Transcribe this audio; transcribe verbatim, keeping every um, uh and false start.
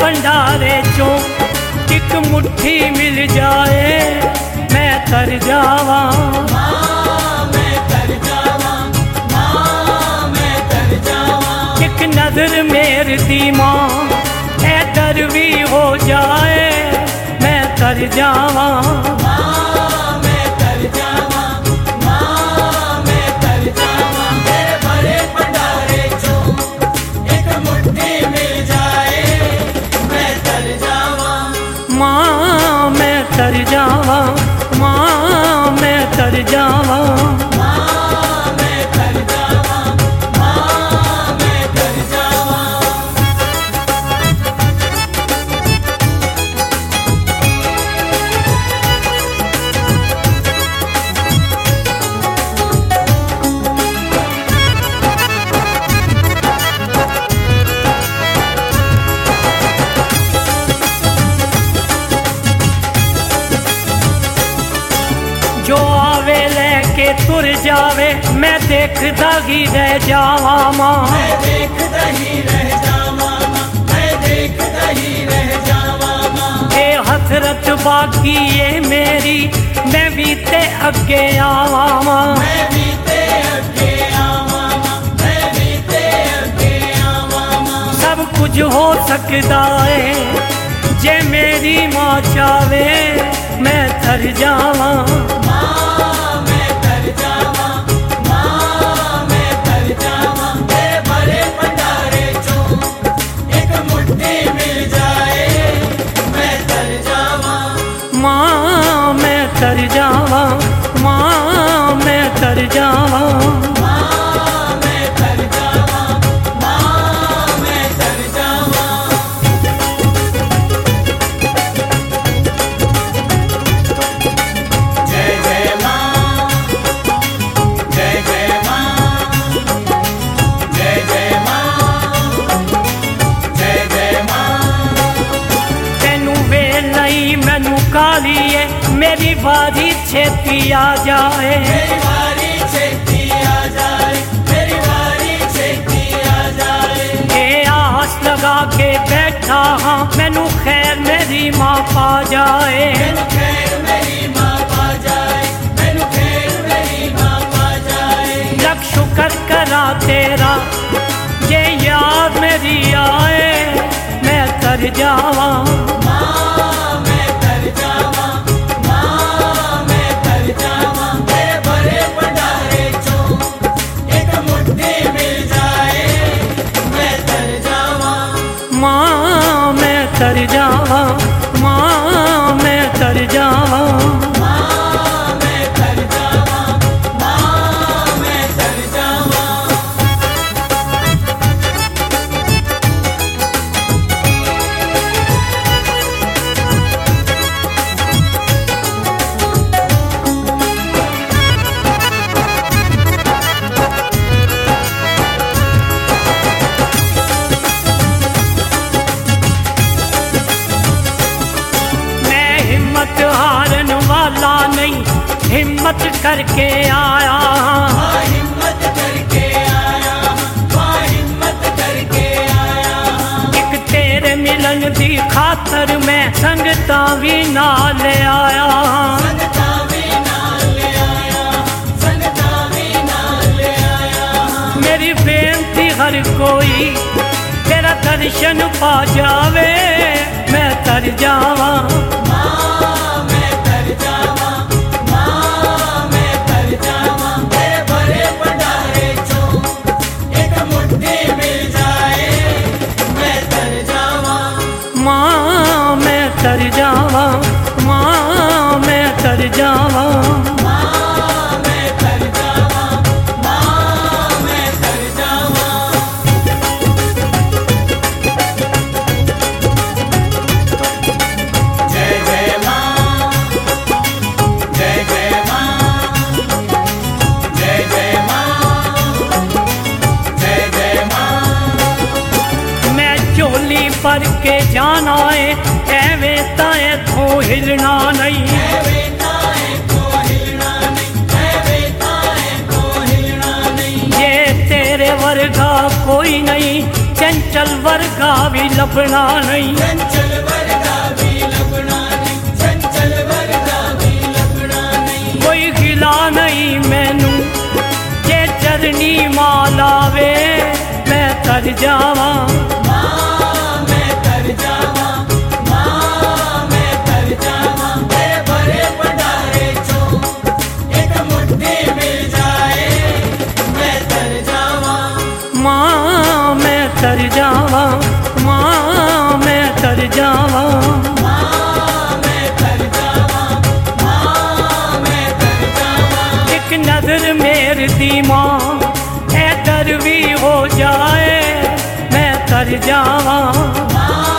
भंडारे चो एक मुट्ठी मिल जाए मैं तर जावा। माँ मैं तर जावा, माँ मैं तर जावा। एक नजर मेर दी माँ ऐ दर भी हो जाए मैं तर जावा। माँ मैं तर जावा, माँ मैं तर जावा। तेरे भरे भंडारे चो एक मुट्ठी मिल जाए मैं तर जावा। माँ मैं तर जावा, माँ मैं तर जावा। माँ मैं तर जावा, माँ मैं तर जावा। जो आवे लेके तुर जावे मैं देखता ही रह जावा माँ। मैं देखता ही रह जावा माँ, मैं देखता ही रह जावा माँ। ये हसरत बाकी ये मेरी मैं भी ते अगे आवा माँ। मैं भी ते अगे आवा माँ, मैं भी ते अगे आवा माँ। सब कुछ हो सकता है जे मेरी माँ चावे मैं तर जावा। माँ मैं तर जावा, माँ मैं तर जावा। तेरे भरे भंडारे चो एक मुट्ठी मिल जाए मैं तर जावा। माँ मैं तर जावा, माँ मैं तर जावा। माँ मैं तर जावा, माँ मैं तर जावा। जय जय माँ, जय जय माँ, जय जय माँ, जय जय माँ। तेनू वे नहीं मैनू काली है मेरी बारी छेती आ जाए। मेरी बारी छेती आ जाए, मेरी बारी छेती आ जाए। ये आस लगा के बैठा हाँ मैनू खैर मेरी माँ पा जाए। मैनू खैर मेरी माँ पा जाए, मैनू खैर मेरी माँ पा जाए। लग शुक्र करा तेरा ये याद मेरी आए मैं तर जावा। माँ मैं तर जावा, माँ मैं तर जावा। तेरे भरे भंडारे चो एक मुट्ठी मिल जाए मैं तर जावा। माँ मैं तर जावा, माँ मैं तर जावा। माँ मैं तर जावा, माँ मैं तर जावा। मैं हिम्मत हारन वाला नहीं हिम्मत करके आया। माँ हिम्मत करके आया, माँ हिम्मत करके आया। एक तेरे मिलन दी खातर मैं संगता भी नाल आया। संगता भी नाल ले आया, संगता भी नाल ले आया। मेरी बेनती हर कोई तेरा दर्शन पा जावे मैं तर जावा। माँ मैं तर जावा, माँ मैं तर जावा। तेरे भरे भंडारे चो एक मुट्ठी मिल जाए मैं तर जावा। माँ मैं तर जावा, माँ मैं तर जावा। माँ मैं तर जावा, माँ मैं तर जावा। जय जय माँ, जय जय माँ, जय जय माँ, जय जय माँ। मैं चोली पर के जाना है एवें ताए थो हिलना नहीं। ऐवे ताए को हिलना नहीं, ऐवे ताए को हिलना नहीं। ये तेरे वर्गा कोई नहीं चंचल वर्गा भी लभना नहीं, चंचल वर्गा भी लभना नहीं, चंचल वर्गा भी लभना नहीं। कोई गिला नहीं मैनू जे चरनी मालावे, मैं तर जावा मां मैं तर जावा, मां मैं तर जावा। तेरे भरे भंडारे चो एक मुट्ठी मिल जाए, मैं तर जावा मां मैं तर जावा, मां मैं तर जावा। मां मैं तर जावा, मां मैं तर जावा। एक नजर मेर दी मां ऐ दर भी हो जाए, मैं तर जावा मां